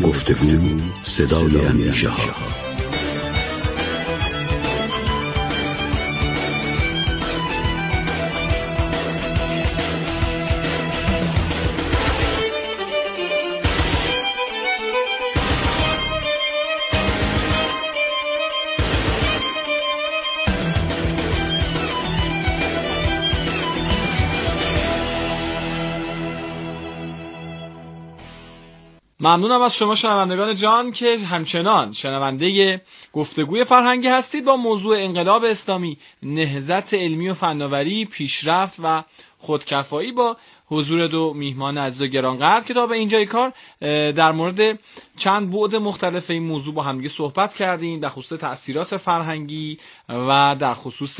گفتگو صدای اندیشه‌ها. ممنونم از شما شنوندگان جان که همچنان شنونده گفتگوی فرهنگی هستید با موضوع انقلاب اسلامی، نهضت علمی و فناوری، پیشرفت و خودکفایی با حضور دو میهمان عزیز و گرانقدر که تا به اینجای کار در مورد چند بعد مختلف این موضوع با همدیگه صحبت کردیم، در خصوص تأثیرات فرهنگی و در خصوص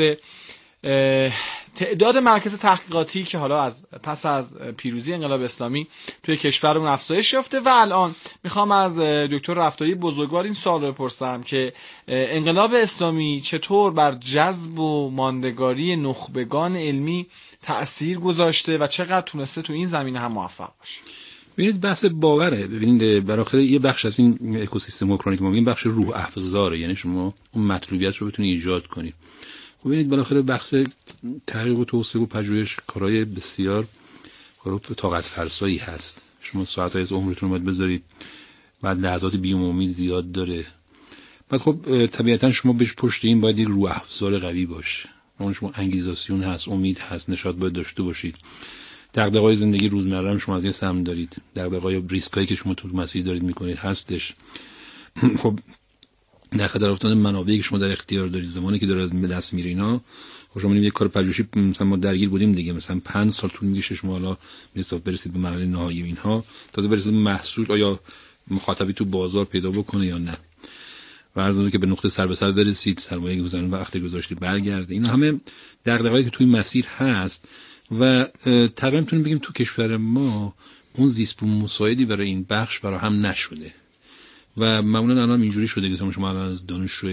تعداد مراکز تحقیقاتی که حالا پس از پیروزی انقلاب اسلامی توی کشورمون افزایش یافته. و الان میخوام از دکتر رفتاری بزرگوار این سوال رو بپرسم که انقلاب اسلامی چطور بر جذب و ماندگاری نخبگان علمی تأثیر گذاشته و چقدر تونسته تو این زمینه هم موفق باشه. ببینید بحث باوره. ببینید براخره یه بخش از این اکوسیستم اوکراینی که ما میگیم بخش روح افزاره، یعنی شما اون مطلوبیت رو بتونید ایجاد کنید. ببینید بالاخره بحث تحقیق و توسعه و پژوهش کارهای بسیار طاقت فرسایی هست. شما ساعت‌های از عمرتون رو باید بذارید، بعد لحظات بی‌امید زیاد داره. بعد خب طبیعتاً شما بهش پشت این باید یک روح افزار قوی باشه. اون شما انگیزاسیون هست، امید هست، نشاط باید داشته باشید. دغدغه‌های زندگی روزمره هم شما از یه سهم دارید. دغدغه‌های ریسکایی که شما تو مسیر دارید می‌کنید هستش. خب در خطر افتادن منابعی که شما در اختیار دارید، زمانی که داره از دست میره اینا، خب شما یک کار پژوهشی مثلا ما درگیر بودیم دیگه، مثلا 5 سال طول میکشه شما حالا برسید به مرحله نهایی اینها، تازه برسید به محصول آیا مخاطبی تو بازار پیدا بکنه یا نه، و عرض که به نقطه سر به سر برسید، سرمایه‌ای که مثلا وقتی گذاشتید برگرده. اینا همه دغدغه‌ای که توی مسیر هست و تقریبا میتونیم بگیم تو کشور ما اون زیست مساعدی برای این بخش فراهم نشده و معمولا الان اینجوری شده که شما الان از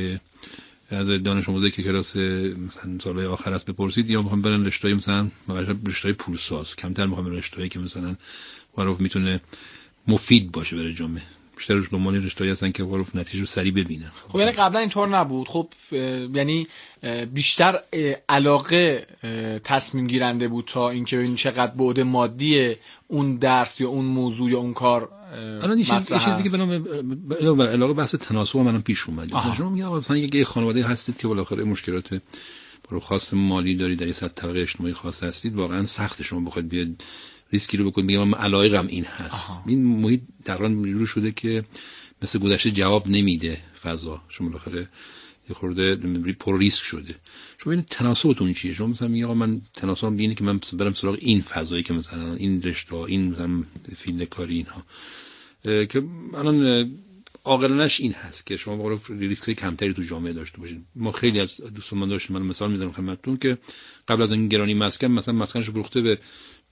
دانش آموزی که کلاس مثلا سالهای آخر است بپرسید، یا میخوام برن رشته‌ای مثلا رشته‌ای پولساز، کمتر میخوام رشته‌ای که مثلا معروف میتونه مفید باشه برای جامعه. بیشتر دنبال رشته‌ای هستن که معروف نتیجه رو سریع ببینن. خب یعنی قبلا اینطور نبود. خب یعنی بیشتر علاقه تصمیم گیرنده بود تا اینکه ببینیم چقدر بعد مادی اون درس یا اون موضوع یا اون کار. الان این چیزی که به علاوه بحث تناسب منم پیش اومده. شما میگم مثلا یک خانواده هستید که بالاخره مشکلات برای خاص مالی دارید، در یه سطح طبقه اجتماعی خاص هستید، واقعا سخت شما بخواید بیاد ریسکی رو بکنید. میگم من علایقم این هست. این محیط تقریبا اینجوری شده که مثل گذشته جواب نمیده فضا. شما بالاخره یه خورده پر ریسک شده. شما این تناسبتون چیه؟ شما مثلا میگه من تناسبم اینه که من برم سراغ این فضایی که مثلا این رشته، این مثلا فیلد کاری اینها که الان عاقلانش این هست که شما واقعا ریسک کمتری تو جامعه داشته باشید. ما خیلی از دوستان داشتیم، من مثال میزنم خدمتتون که قبل از این گرانی مسکن مثلا مسکنش فروخته به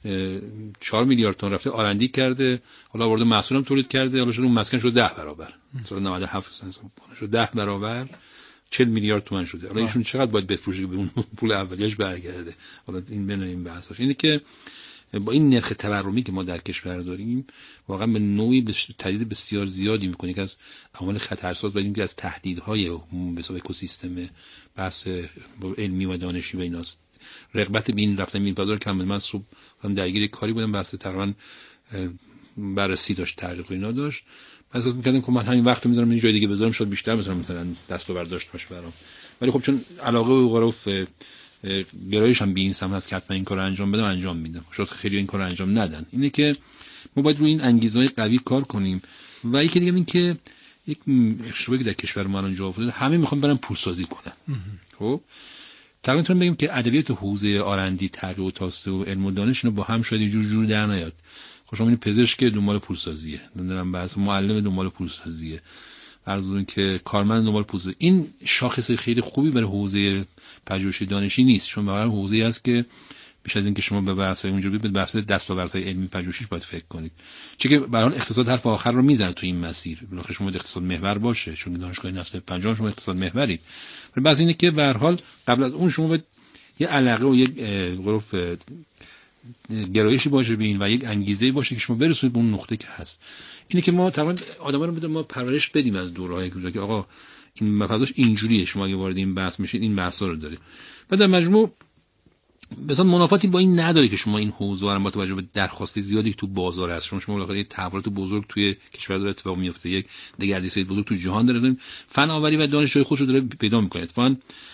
4 میلیارد تومان، رفته آرندی کرده، حالا آورده محصول هم تولید کرده، حالا شده اون مسکن شده 10 برابر، مثلا 97 سنت شده 10 برابر، 40 میلیارد تومان شده. حالا ایشون چقدر باید بفروشه که به اون پول اولیش برگرده؟ حالا این بین این بحثاش اینه که با این نرخ تورمی که ما در کشور داریم واقعا به نوعی تهدید بسیار زیادی میکنه که از عوامل خطرساز و اینکه از تهدیدهای به حساب اکوسیستم بحث علمی و دانشی و ایناست. رغبت به این رفتن این فضا رو که من صبح درگیر کاری بودم، بحث تقریبا بررسی داشت، تحقیق اینا داشت. من احساس می‌کردم که من همین وقت رو می‌ذارم یه جای دیگه بذارم، شاید بیشتر مثلا دست آورد داشت باشه برام. ولی خب چون علاقه و غرف گرایش هم به این سمت هست که حتما این کارو انجام بدم، انجام میدم. شاید خیلی این کارو انجام ندن. اینه که ما باید روی این انگیزه‌های قوی کار کنیم. و یکی دیگه این که یک اشتباهی در کشور ما الان جا افتاده، همه میخوان برن پولسازی کنن. خب تقریبا میتونم بگم که ادبیات حوزه آرندی، تحقیق و توسعه و علم و دانش اینا با هم شاید یه جور در نیاد. خب شما این پزشک دنبال پولسازیه، نمیدونم بحث معلم دنبال پولسازیه، فرضون که کارمند دنبال پولسازی. این شاخص خیلی خوبی برای حوزه پژوهش دانشی نیست، چون واقعا حوزه‌ای است که بیش از این که شما به بحث‌های اونجوری به بحث دستاوردهای علمی پژوهشی باید فکر کنید. چون که به هر حال اقتصاد حرف آخر رو میزنه تو این مسیر. بالاخره شما اقتصاد محور باشه، چون دانشگاه نسل پنجم شما اقتصاد محورید. ولی بعضی اینه که به هر حال قبل از اون شما باید یه علاقه و یک غرف گرایشی باشه به این و یک انگیزه باشه که شما برسونید به اون نقطه که هست. اینه که ما تقریبا آدما رو بدیم ما پرورش بدیم از دورهای کوچیک که آقا این مفاهیمش اینجوریه، شما اگه وارد این بحث میشید این بحثا رو داره و در مجموع مثلا منافاتی با این نداره که شما این حوزه رو با توجه به درخواست زیادی تو بازار هست، شما بالاخره تحولات بزرگ توی کشور داره اتفاق میفته، یک دگردیسی بزرگ تو جهان داره، فناوری و دانشجوی خودش رو داره پیدا میکنه. اتفاقا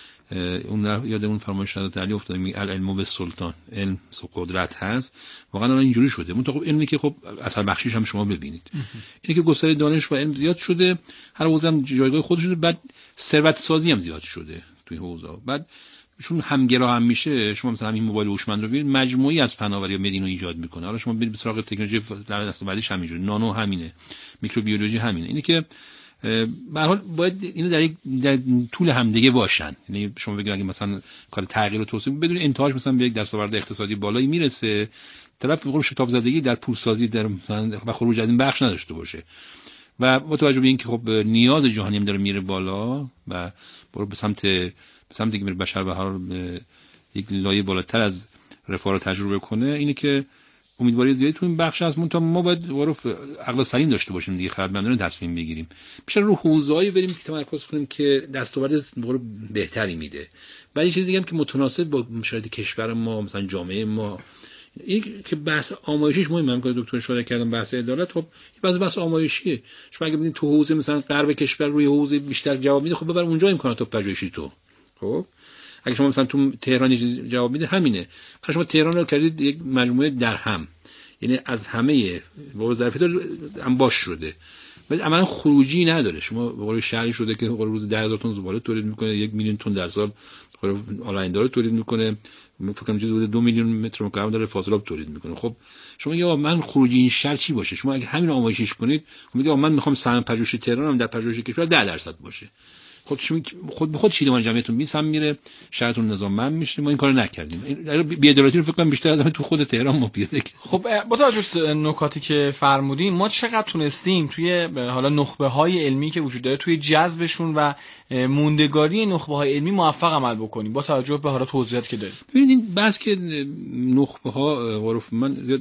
اون یاد اون فرمایش حضرت علی افتاد، میگه العلم بالسلطان، علم قدرت هست. واقعا الان اینجوری شده. اون خب علمی که خب اثر بخشیش هم شما ببینید اینه که گستره دانش و علم زیاد شده، هر حوزه هم جایگاه خودش داره، بعد ثروت سازی هم زیاد شده توی حوزه. بعد چون همگرا هم میشه، شما مثلا همین موبایل هوشمند رو ببینید مجموعی از فناوری مدین رو ایجاد میکنه. حالا شما برید به سراغ تکنولوژی دست بعدیش همینجوری، نانو همینه، میکروبیولوژی همینه. اینه که به هر حال باید اینو در طول همدیگه باشن. یعنی شما بگید اگه مثلا کار تغییر و توسعه بدون انتهاش مثلا به یک دستاورد اقتصادی بالایی میرسه، طرف به قول شتاب زدگی در پولسازی در مثلا و خروج از این بخش نداشته باشه و با توجه به اینکه خب نیاز جهانی هم داره میره بالا و برو به سمتی که بشر به هر حال یک لایه بالاتر از رفاه رو تجربه کنه، اینه که امیدواری زیادی تو این بخش هست. منتها ما باید عقل سلیم داشته باشیم دیگه، خردمندانه تصمیم بگیریم، بیشتر رو حوزه‌ای بریم که تمرکز کنیم که دستاورد بهتری میده. بعد یه چیز دیگه هم که متناسب با شرایط کشور ما، مثلا جامعه ما، این که بحث آمایشیش مهمه. من که دکتر اشاره کردم بحث عدالت، خب بحث آمایشیه. شما اگه ببینید تو حوزه مثلا غرب کشور روی حوزه بیشتر جواب میده، خب ببر اونجا امکانات پژوهشی تو. خب اگه شما مثلا تو تهران یه چیز جواب میده همینه، اگه شما تهران رو کردید یک مجموعه درهم، یعنی از همه با ظرفیت انباش شده ولی عملا خروجی نداره. شما به قول شهری شده که روز 10,000 تن زباله تولید میکنه، 1 میلیون تن در سال آلاینده تولید میکنه، فکر کنم چیزی حدود 2 میلیون متر مکعب داره فاضلاب تولید میکنه. خب شما یا من خروجی این شهر چی باشه؟ شما اگه همین آمایشش کنید، خب میگه من میخوام سهم پژوهشی تهران هم در پژوهش کشور 10% باشه. خود به خود چیدمان جمعیتون میسم میره، شهرتون نظاممند میشه. ما این کارو نکردیم. بی‌عدالتی رو فکر کنم بیشتر از تو خود تهران ما پیاده کرد. خب با توجه به نکاتی که فرمودین، ما چقدر تونستیم توی حالا نخبه‌های علمی که وجود داره توی جذبشون و موندگاری نخبه‌های علمی موفق عمل بکنیم با توجه به حالا توضیحاتی که داریم؟ ببینید این بحث که نخبه‌ها عرف، من زیاد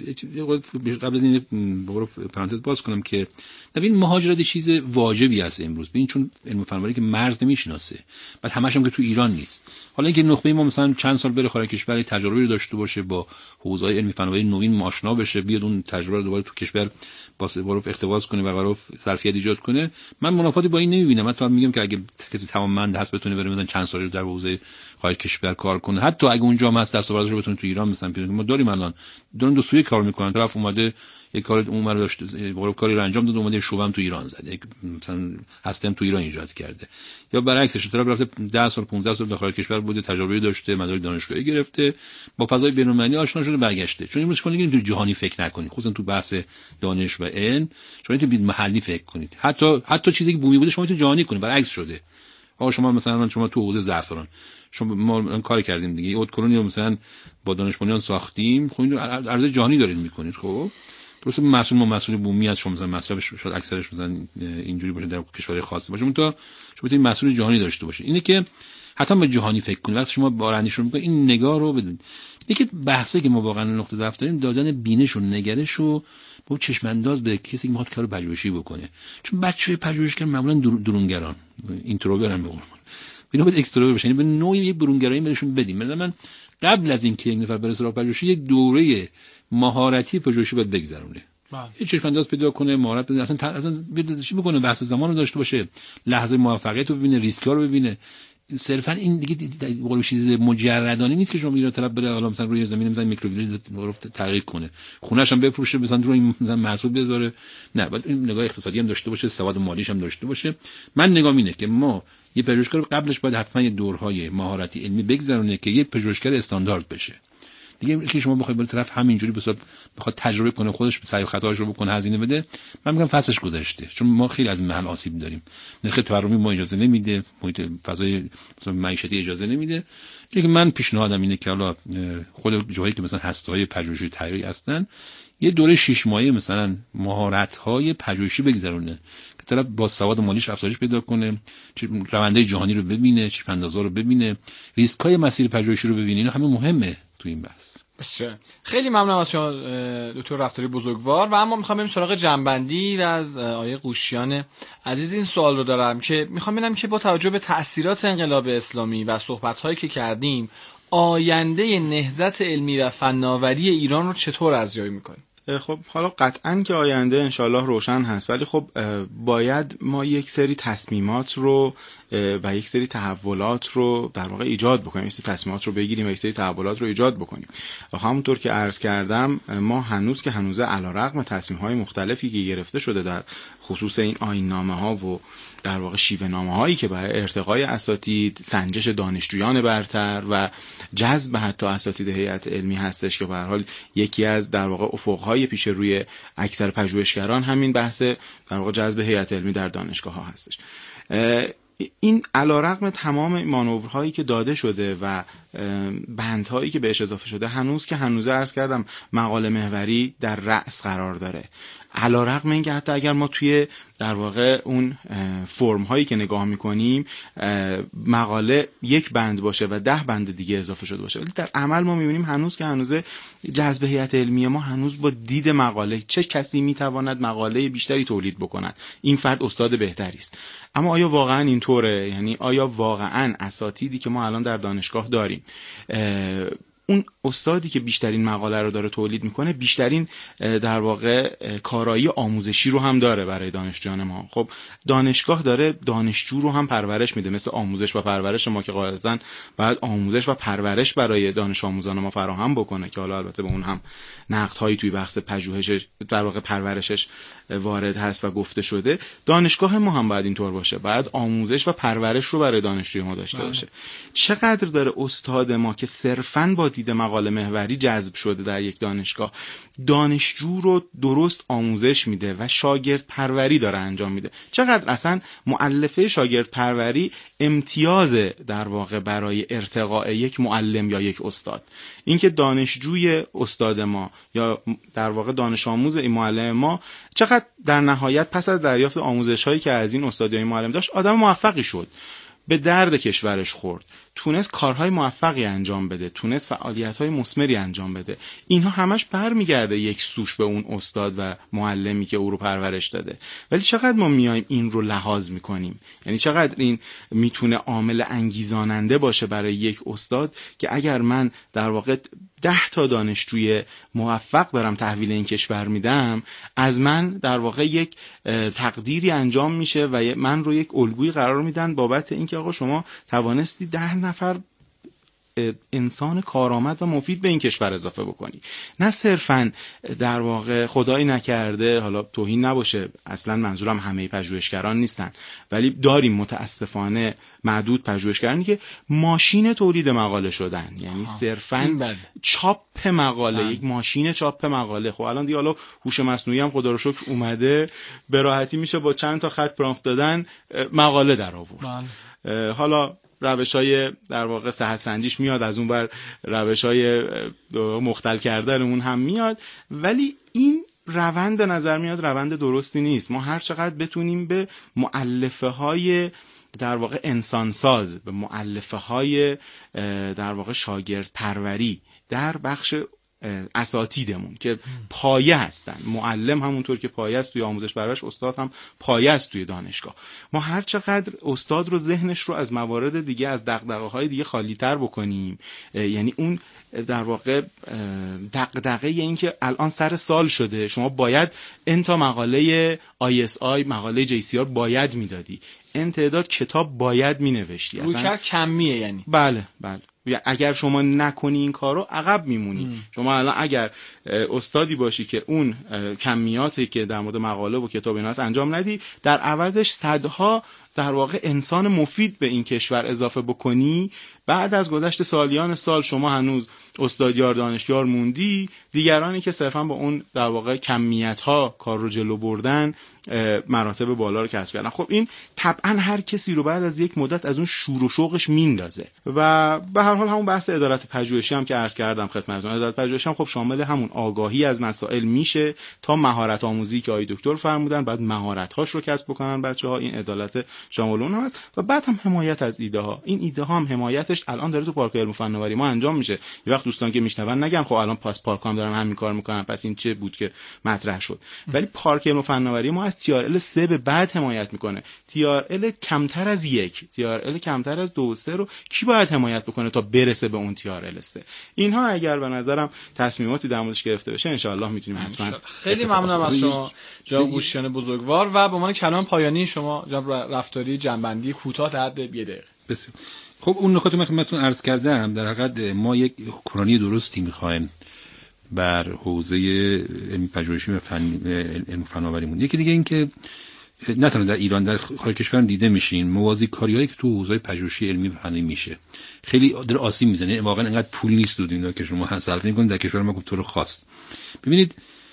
قبل از این عرف پرانتز باز کنم که ببین مهاجرت چیز واجبی است امروز. ببین چون علم فناوری که مرز نمیشناسه، بعد همش هم که تو ایران نیست. حالا اینکه نخبه ما مثلا چند سال بره خارج کشور تجربه رو داشته باشه، با حوزه‌های علمی فناوری نوین آشنا بشه، بیاد اون تجربه رو دوباره تو کشور با عرف اقتباس کنه و عرف ظرفیت ایجاد کنه، من منافاتی با این نمیبینم. حتی میگم که اگه کسی توانمند هست بتونه بره مثلا چند سالی در حوزه خارج کشور کار کنه، حتی اگه اونجا هم هست دستاوردش رو بتونه تو ایران مثلا پیدا کنه. ما داریم الان دارن دو سویه کار میکنن، طرف اومده یک کار اونور داشته، کاری رو انجام داد، اومده شعبه‌ام تو ایران زده، مثلا هستم تو ایران ایجاد کرده، یا برعکسش طرف رفته 10 سال 15 سال داخل کشور بوده، تجربه داشته، مدارک دانشگاهی گرفته، با فضای بین‌المللی آشنا شده، برگشته. چون امروز شما دیگه تو جهانی فکر نکنید، خصوصا تو بحث دانش و علم شما میتونید محلی فکر کنید. حتی چیزی که بومی بوده شما میتونید جهانی کنید، برعکس شده. آقا شما مثلا شما تو حوزه زعفران ما کار کردیم دیگه، اود کلونی رو مثلا با دانشمندان ساختیم، خب این عرضه جهانی دارید میکنید. خب درسته مسئول بومی از شما مثلا مصرفش شاید اکثرش مثلا اینجوری باشه در کشور خاصی باشه، منتها شما میتونید مسئول جهانی داشته باشید. اینه که حتی به جهانی فکر کنید. وقتی شما بارندی شروع میکنید این نگاه رو بدونید. یکی بحثی که ما واقعا نقطه ضعف داریم دادن بینش و نگرش و با چشم انداز به کسی که میخواد کارو پژوهشی بکنه. چون بچه‌های پژوهشگر معمولا درونگران اینتروورن میگن، اینا باید اکستروور بشن، به نوعی یه برونگرایی بهشون بدیم. مثلا من قبل از اینکه یک نفر بره سراغ پژوهشی یک دوره مهارتی پژوهشی باید بگذرونه. یه چشم انداز پیدا کنه، مهارت بده، اصلا چی بکنه، بحث زمان رو داشته باشه، لحظه موفقیت رو ببینه، ریسک‌ها رو ببینه. صرفا این دیگه بقول چیز مجردانه نیست که شما میره طرف بره حالا مثلا روی زمین مثلا میکروبیولوژی تحقیق کنه، خونه‌ش هم بفروشه، مثلا روی مثلا محصول بذاره. نه، باید این نگاه اقتصادی هم داشته باشه، سواد مالیش هم داشته باشه. من نگام اینه که ما یه پژوهشگر قبلش باید حتما یه دورهای مهارتی علمی بگذرونه که یه پژوهشگر استاندارد بشه. دیگه که شما بخواید بالا طرف همینجوری بخواد تجربه کنه، خودش سعی و خطاش رو بکنه، هزینه بده، من میگم فصلش گذشته. چون ما خیلی از این محل آسیب داریم، نرخ تورمی ما اجازه نمیده، محیط فضای معیشتی اجازه نمیده. اینکه من پیشنهادم اینه که حالا خود جایی که مثلا هسته‌های پژوهشی تحقیقی هستن یه دوره 6 ماهه مثلا مهارت‌های پژوهشی بگذرونه که طرف با سواد مالیش افزایش پیدا کنه، رونده جهانی رو ببینه، چشم‌اندازا رو ببینه، ریسک‌های مسیر پژوهشی رو ببینه. اینا همه مهمه تو این بحث. بسیار خیلی ممنونم از شما دکتر رفتاری بزرگوار. و اما میخوام بریم سراغ جنبندی و از آقای قوشیان عزیز این سوال رو دارم که میخوام ببینم که با توجه به تأثیرات انقلاب اسلامی و صحبت‌هایی که کردیم آینده نهضت علمی و فناوری ایران رو چطور ارزیابی می‌کنید؟ خب حالا قطعاً که آینده انشالله روشن هست، ولی خب باید ما یک سری تصمیمات رو و یک سری تحولات رو در واقع ایجاد بکنیم، یک سری تصمیمات رو بگیریم و یک سری تحولات رو ایجاد بکنیم. و همونطور که عرض کردم ما هنوز علیرغم تصمیم‌های مختلفی که گرفته شده در خصوص این آیین‌نامه‌ها و در واقع شیوه‌نامه‌هایی که برای ارتقای اساتید، سنجش دانشجویان برتر و جذب حتی اساتید هیئت علمی هستش که به هر حال یکی از در واقع افق‌های پیش روی اکثر پژوهشگران همین بحث در واقع جذب هیئت علمی در دانشگاه‌ها هستش. این علیرغم تمام مانورهایی که داده شده و بندهایی که بهش اضافه شده هنوز عرض کردم مقاله محوری در رأس قرار داره. علیرغم اینکه حتی اگر ما توی در واقع اون فرم هایی که نگاه میکنیم مقاله یک بند باشه و 10 بند دیگه اضافه شده باشه، ولی در عمل ما میبینیم هنوز جذب هیئت علمی ما هنوز با دید مقاله چه کسی میتواند مقاله بیشتری تولید بکند، این فرد استاد بهتری است. اما آیا واقعا اینطوره؟ یعنی آیا واقعا اساتیدی که ما الان در دانشگاه داریم اون استادی که بیشترین مقاله رو داره تولید میکنه بیشترین در واقع کارایی آموزشی رو هم داره برای دانشجویان ما؟ خب دانشگاه داره دانشجو رو هم پرورش میده، مثل آموزش و پرورش ما که قاعدتاً باید آموزش و پرورش برای دانش آموزان ما فراهم بکنه که حالا البته به اون هم نقدهایی توی بحث پژوهش در واقع پرورشش وارد هست و گفته شده. دانشگاه ما هم باید اینطور باشه، باید آموزش و پرورش رو برای دانشجوی ما داشته باشه. چقدر داره استاد ما که صرفاً با دید مقاله محوری جذب شده در یک دانشگاه دانشجو رو درست آموزش میده و شاگرد پروری داره انجام میده؟ چقدر اصلا مؤلفه شاگرد پروری امتیاز در واقع برای ارتقاء یک معلم یا یک استاد؟ اینکه دانشجوی استاد ما یا در واقع دانش آموز این معلم ما چقدر در نهایت پس از دریافت آموزش هایی که از این استاد یا این معلم داشت آدم موفقی شد، به درد کشورش خورد، تونست کارهای موفقی انجام بده، تونست فعالیت‌های مثمری انجام بده. اینها همش برمیگرده یک سوش به اون استاد و معلمی که او رو پرورش داده. ولی چقدر ما میایم این رو لحاظ میکنیم؟ یعنی چقدر این میتونه عامل انگیزاننده باشه برای یک استاد که اگر من در واقع 10 تا دانشجوی موفق دارم تحویل این کشور میدم، از من در واقع یک تقدیری انجام میشه و من رو یک الگویی قرار میدن بابت اینکه آقا شما توانستی 10 نفر انسان کارآمد و مفید به این کشور اضافه بکنی. نه صرفاً در واقع خدایی نکرده، حالا توهین نباشه، اصلا منظورم همه پژوهشگران نیستن، ولی داریم متاسفانه معدود پژوهشگرانی که ماشین تولید مقاله شدن، یعنی صرفاً چاپ مقاله، یک ماشین چاپ مقاله. خب الان دیگه حالا هوش مصنوعی هم خدا رو شکر اومده، به راحتی میشه با چند تا خط پرامپت دادن مقاله در آورد. حالا روش‌های در واقع صحت سنجیش میاد، از اون بر روش‌های مختل کردنمون هم میاد، ولی این روند به نظر میاد روند درستی نیست. ما هر چقدر بتونیم به مؤلفه‌های در واقع انسانساز، به مؤلفه‌های در واقع شاگرد پروری در بخش اساتیدمون که پایه هستن، معلم همونطور که پایه است توی آموزش پرورش، استاد هم پایه است توی دانشگاه، ما هر چقدر استاد رو ذهنش رو از موارد دیگه، از دغدغه‌های دیگه خالی‌تر بکنیم، یعنی اون در واقع دغدغه این که الان سر سال شده شما باید انتا مقاله ISI، مقاله JCR باید میدادی، ان تعداد کتاب باید مینوشتی، رویکرد کمیه یعنی. بله اگر شما نکنی این کارو عقب میمونی. شما الان اگر استادی باشی که اون کمیاتی که در مورد مقاله و کتاب اینا هست انجام ندی، در عوضش صدها در واقع انسان مفید به این کشور اضافه بکنی، بعد از گذشت سالیان سال شما هنوز استادیار دانشیار موندی، دیگرانی که صرفا با اون در واقع کمیت‌ها کار رو جلو بردن مراتب بالا رو کسب کردن. خب این طبعا هر کسی رو بعد از یک مدت از اون شور و شوقش میندازه و به هر حال همون بحث ادارت پژوهشی هم که عرض کردم خدمتتون، ادارت پژوهشی هم خب شامل همون آگاهی از مسائل میشه تا مهارت آموزی که آقای دکتر فرمودن، بعد مهارت‌هاش رو کسب بکنن بچه‌ها، این عدالت شامل اون هست، و بعد هم حمایت از ایده ها. این ایده ها هم حمایتش الان داره تو پارک علم و فناوری ما انجام میشه. یه وقت دوستان که میشنون نگن خب الان پاس پارک هم دارن همین کار میکنن، پس این چه بود که مطرح شد. ولی پارک علم و فناوری ما از TRL 3 به بعد حمایت میکنه. TRL کمتر از 1، TRL کمتر از 2 و 3 رو کی باید حمایت بکنه تا برسه به اون TRL 3؟ اینها اگر به نظرم تصمیماتی در موردش گرفته بشه ان شاء الله میتونیم حتما. خیلی ممنونم از شما جناب گوشیان بزرگوار و به عنوان کلام پایانی شما جناب رفتاری جنبندی کوتاه تا حد 1 دقیقه. بسیار خب، اون نکاتی من خدمتتون عرض کردم. در حقیقت ما یک حکمرانی درستی می‌خوایم بر حوزه علمی پژوهشی و علم فناوریمون. یکی دیگه این که نه تنها در ایران، در خارج کشور دیده میشین موازی کاریایی که تو حوزه پژوهشی علمی و فنی میشه خیلی در آسیب میزنه. واقعا انقدر پول نیست دو دینا که شما صرف می‌کنید در کشور ما به طور خاص. ببینید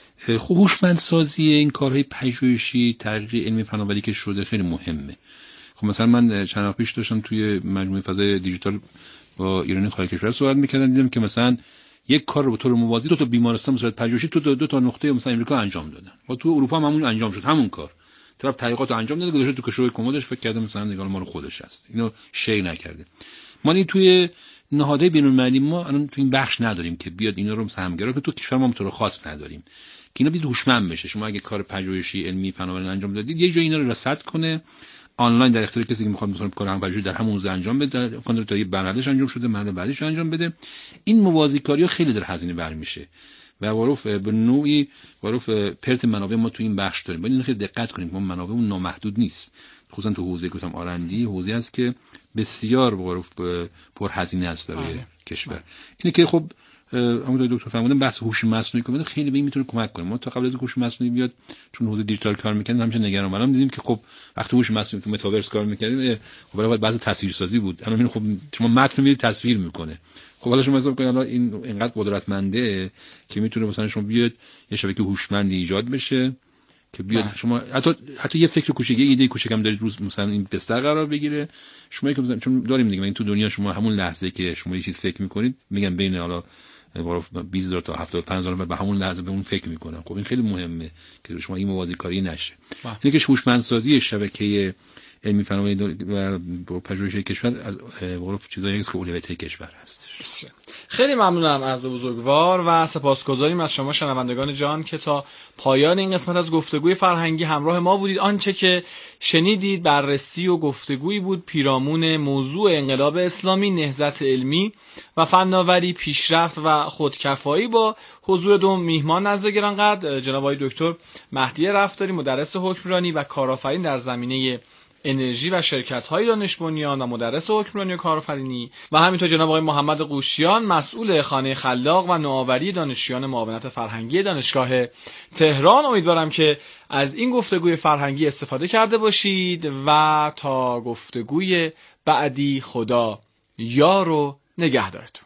خب هوشمندسازی این کارهای پژوهشی تحقیق علمی فناوری که شده خیلی مهمه. خب مثلا من چند وقت پیش داشتم توی مجموعه فضای دیجیتال با ایرانی خارج کشور صحبت می‌کردم، دیدم که مثلا یک کار رو به طور موازی دو تا بیمارستان صورت پژوهشی تو دو تا نقطه مثلا امریکا انجام دادن و تو اروپا هم همون انجام شد. همون کار طرف تحقیقات انجام داده، گذاشته تو کشوی کمدش، فکر کرده مثلا نگاه مال خودش هست، اینو شیر نکرده. ما این توی نهادهای بین‌المللی ما الان تو این بخش نداریم که بیاد اینا رو همگرا، که تو کشور ما به طور خاص نداریم که اینا بیاد هوشمند بشه. شما اگه کار پژوهشی علمی فناوری انجام دادید، یه جای اینا رو رصد کنه آنلاین در اختیار کسی که میخواد مثلا کار هم پژوهشی در همون حوزه انجام بده، کانتر تا یه برنامه‌اش انجام شده، مرحله بعدش انجام بده. این موازیکاری‌ها خیلی در هزینه برمیشه و معروف به نوعی معروف پرت منابع ما تو این بخش داریم. باید خیلی دقت کنیم، ما منابعمون نامحدود نیست، خصوصا تو حوزه گفتم آرندی، حوزه است که بسیار معروف پر هزینه است برای کشور. اینه که خب همون دکتر فرمودن بحث هوش مصنوعی که خیلی به این میتونه کمک کنه. ما تا قبل از هوش مصنوعی بیاد چون حوزه دیجیتال کار میکنیم همیشه نگران بودم، دیدیم که خب وقتی هوش مصنوعی تو متاورس کار میکردیم خب برای بعضی تصویرسازی بود، الان خب شما متن میبینید تصویر میکنه. خب حالا شما حساب کنید الان این اینقدر قدرتمنده که میتونه مثلا شما بیاد یه شبکه هوشمندی ایجاد بشه که بیاد شما حتی یه فکر کوچیک، یه ایده کوچیک هم دارید روز مثلا این بستر قرار بگیره، شما که مثلا چون داریم دیگه این تو دنیا شما همون لحظه که شما یه چیز فکر میکنید میگن بین حالا 20,000 تا 75,000 به همون لحظه به اون فکر میکنن. خب این خیلی مهمه که شما این موازی کاری نشه. اینه که هوشمندسازی شبکه علمی فناوری و پژوهشی کشور از غرف چیزایی است که اولویت کشور هست. خیلی ممنونم از بزرگوار و سپاسگزاریم از شما شنوندگان جان که تا پایان این قسمت از گفتگوی فرهنگی همراه ما بودید. آنچه که شنیدید بررسی و گفتگویی بود پیرامون موضوع انقلاب اسلامی، نهضت علمی و فناوری، پیشرفت و خودکفایی با حضور دو میهمان نزد گرانقدر جناب آقای دکتر مهدی رفتاری، مدرس حکمرانی و کارآفرین در زمینه انرژی و شرکت‌های دانش بنیان و مدرس حکمرانی و کارآفرینی، و همینطور جناب آقای محمد قوشیان، مسئول خانه خلاق و نوآوری دانشجویان معاونت فرهنگی دانشگاه تهران. امیدوارم که از این گفتگوی فرهنگی استفاده کرده باشید و تا گفتگوی بعدی خدا یار و نگهدارتون.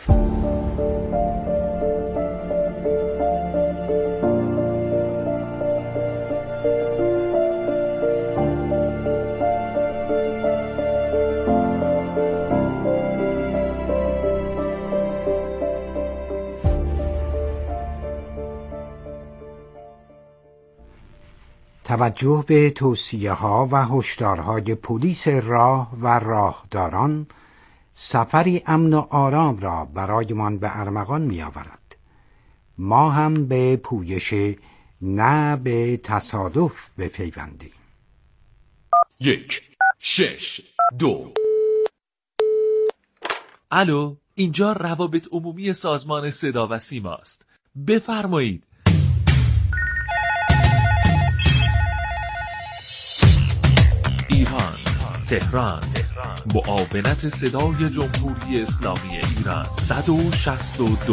توجه به توصیه‌ها و هشدارهای پلیس راه و راهداران سفری امن و آرام را برایمان به ارمغان می‌آورد. ما هم به پویش نه به تصادف بپیوندیم. 1 6 2. الو، اینجا روابط عمومی سازمان صدا و سیما است. بفرمایید. ایران، تهران، معاونت صدای جمهوری اسلامی ایران 162.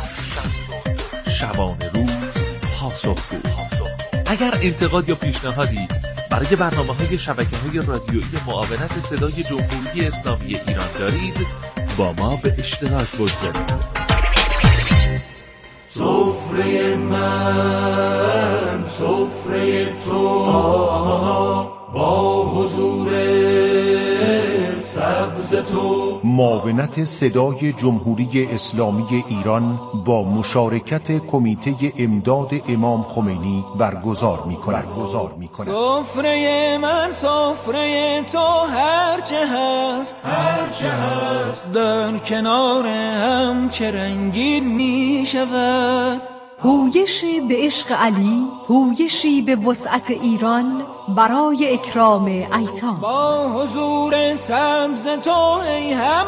شبانه روز پاسخگو. اگر انتقاد یا پیشنهادی برای برنامه‌های شبکه‌های رادیویی معاونت صدای جمهوری اسلامی ایران دارید، با ما به اشتراک بگذارید. سفره من، سفره تو، با حضور سبز سبز تو. معاونت صدای جمهوری اسلامی ایران با مشارکت کمیته امداد امام خمینی برگزار می‌کند. سفره من سفره تو هرچه هست در کنار هم چه رنگین می شود. پویشی به عشق علی، پویشی به وسعت ایران برای اکرام ایتام. با حضور سبز تو ای هم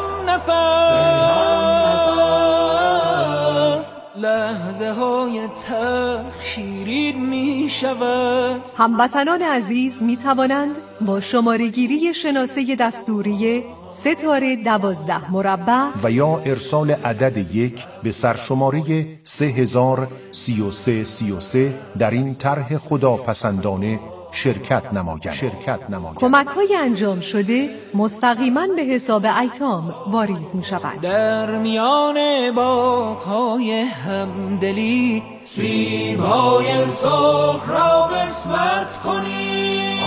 نفس لحظه های تلخ شیرین می شود. هموطنان عزیز می توانند با شماره گیری شناسه دستوری 3-12 مربع و یا ارسال عدد 1 به سرشماره 303333 در این طرح خداپسندانه شرکت نمایند. کمک‌های انجام شده مستقیما به حساب ایتام واریز می شود. در میان باغ‌های همدلی سیب‌های سرخ را قسمت کنی.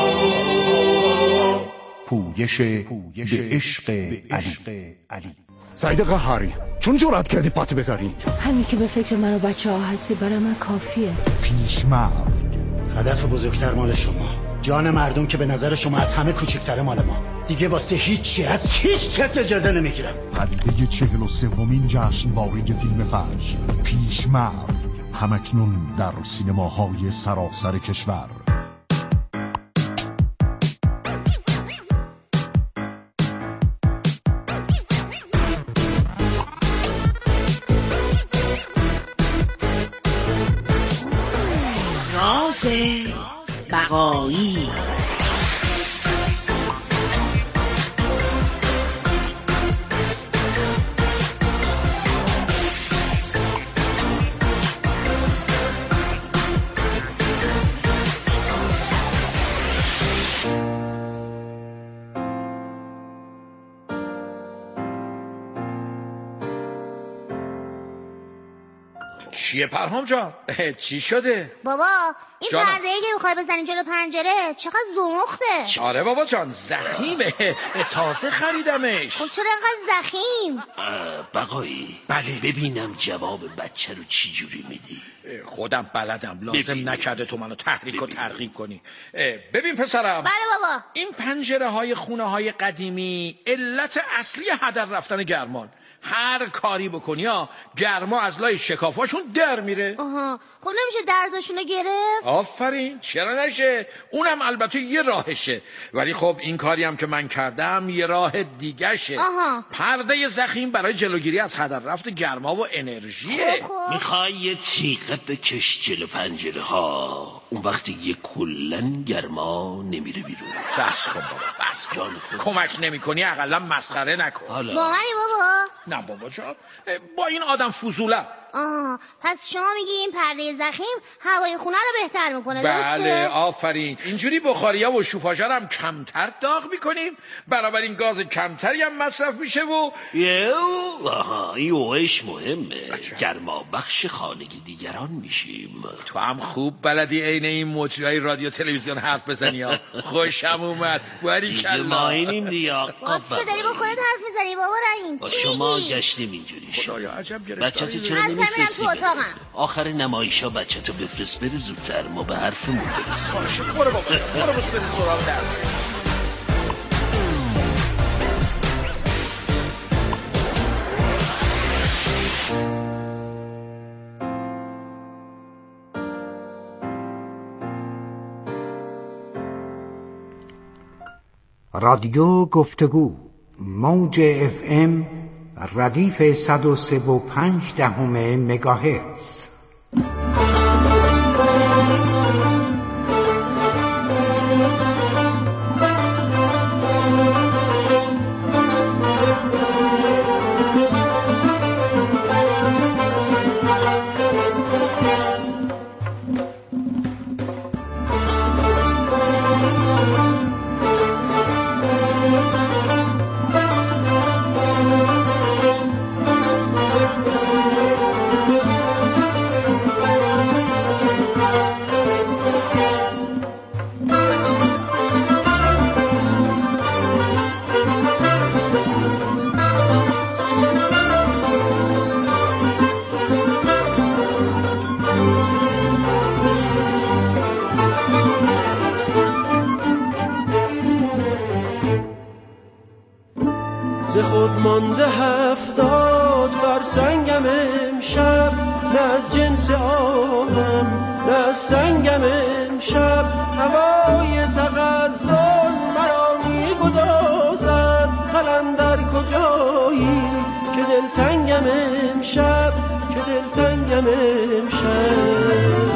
پویش به عشق علی. سعید قهاری چون جرأت کردی پات بذاری؟ همین که به فکر من و بچه ها هستی برای من کافیه. پیشمرد، هدف بزرگتر مال شما، جان مردم که به نظر شما از همه کوچکتره مال ما. دیگه واسه هیچی از هیچ کس اجازه نمیگیرم. پدیده 43مین جشنواره فیلم فجر پیشمرد همکنون در سینماهای سراسر کشور. بقایی چیه پرهام جان؟ چی شده؟ بابا این پرده‌ای که می‌خوای بزنی جلو پنجره چقدر زمخته. آره بابا جان زخیمه، تازه خریدمش. خب چرا اینقدر زخیم؟ بقایی بله ببینم جواب بچه رو چی جوری میدی. خودم بلدم، لازم نکرده تو منو تحریک و ترغیب کنی. ببین پسرم. بله بابا. این پنجره های خونه های قدیمی علت اصلی هدر رفتن گرمان. هر کاری بکنی گرما از لای شکافاشون در میره. خب نمیشه درزاشونو گرفت؟ آفرین، چرا نشه؟ اونم البته یه راهشه، ولی خب این کاری هم که من کردم یه راه دیگه شه. پرده زخیم برای جلوگیری از هدر رفت گرما و انرژیه. میخوای یه تیغه بکش جلو پنجره ها، اون وقتی یه کلن گرما نمیره بیرون. بس کن بابا، بس کن. کمک نمی کنی اقلا مسخره نکن. با منی بابا؟ نه بابا جان، با این آدم فضولم. پس شما میگی این پرده زخیم هوای خونه رو بهتر میکنه، درسته؟ بله آفرین. اینجوری بخاریا و شوفاژا هم کمتر داغ میکنیم، بنابراین گاز کمتری هم مصرف میشه و این اوش مهمه. گرما بخش خانگی دیگران میشیم. تو هم خوب بلدی عین این مجریای رادیو تلویزیون حرف بزنی ها. خوشم اومد. باریکلا. ما اینیم دیگه آقا. تو داری با خودت حرف میزنی بابا رحیم؟ با شما گشتیم اینجوری. خدایا عجب گرفت. بچه‌تو چرا نمیفرستی؟ آخر نمایشا بچه‌تو بفرست بره زودتر، ما به حرفمون برسیم. باشه برو بابا، برو بره سراغ درس. رادیو گفتگو موج FM ردیف 103.5 مگاهرتز. ز خود مانده 70 فرسنگم امشب، نه از جنس آهم نه از سنگم امشب. هوای تغزل مرا می‌گدازد، قلندر کجایی که دلتنگم امشب، که دلتنگم امشب.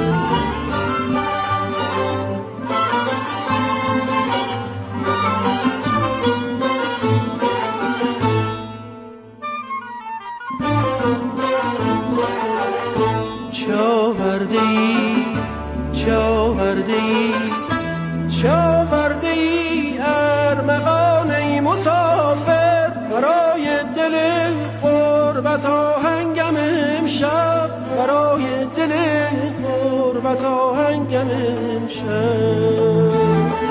چه آورده ای ارمغان ای مسافر، برای دل غربت آهنگم امشب، برای دل غربت آهنگم امشب.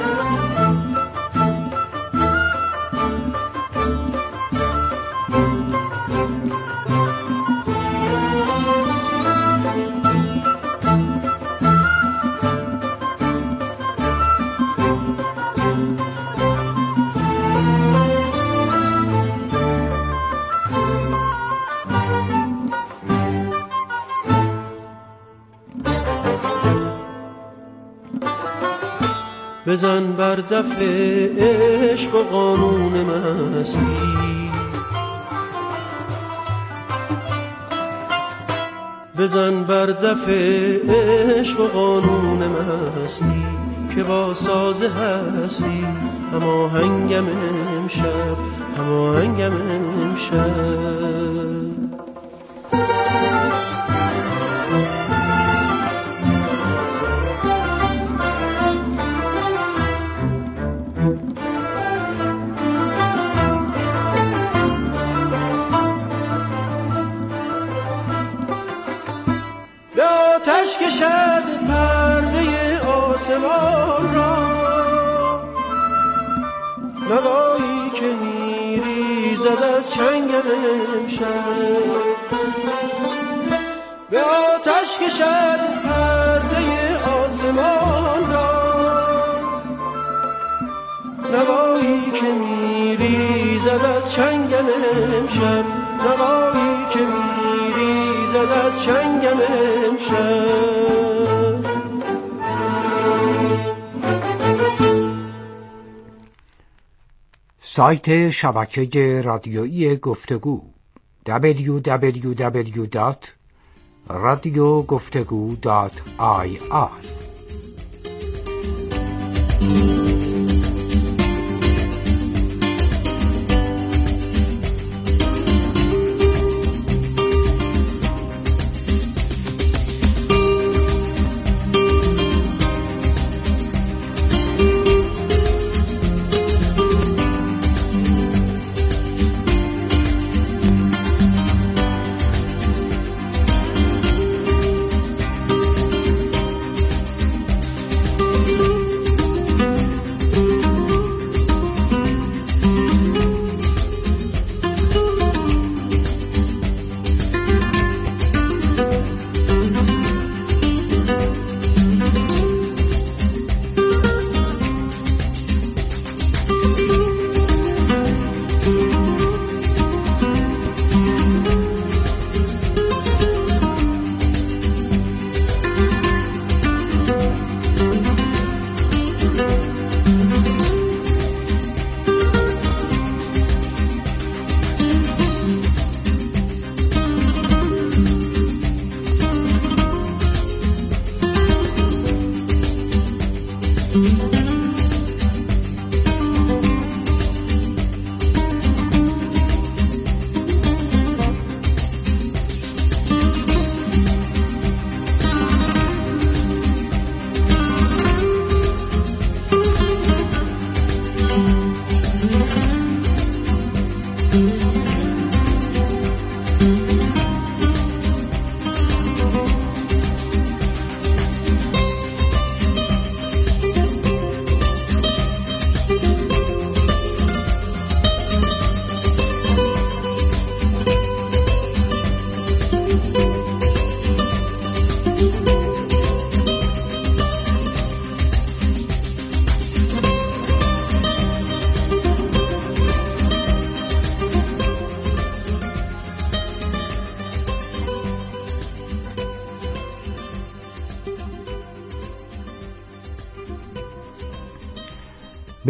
بزن بر دف عشق و قانون مستی، بزن بر دف عشق و قانون مستی، که با ساز هستی هماهنگم امشب، هماهنگم امشب. آتش کشد پرده آسمان را، نوایی که میریزد از چنگم امشب. به آتش کشد پرده آسمان را، نوایی که میریزد از چنگم امشب، نوایی که میریزد از چنگم امشب. سایت شبکه رادیویی گفتگو www.radiogoftegu.ir